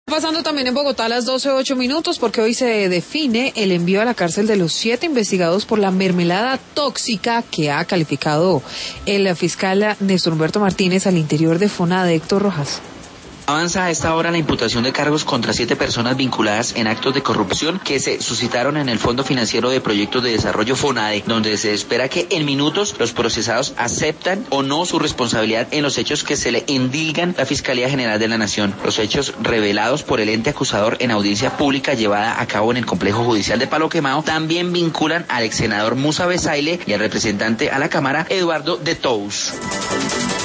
Pasando también en Bogotá a las 12:08 porque hoy se define el envío a la cárcel de los 7 investigados por la mermelada tóxica que ha calificado el fiscal Néstor Humberto Martínez al interior de FONADE. Héctor Rojas. Avanza a esta hora la imputación de cargos contra 7 personas vinculadas en actos de corrupción que se suscitaron en el Fondo Financiero de Proyectos de Desarrollo FONADE, donde se espera que en minutos los procesados aceptan o no su responsabilidad en los hechos que se le indilgan la Fiscalía General de la Nación. Los hechos revelados por el ente acusador en audiencia pública llevada a cabo en el Complejo Judicial de Palo Quemado también vinculan al ex senador Musa Besaile y al representante a la Cámara Eduardo de Tous.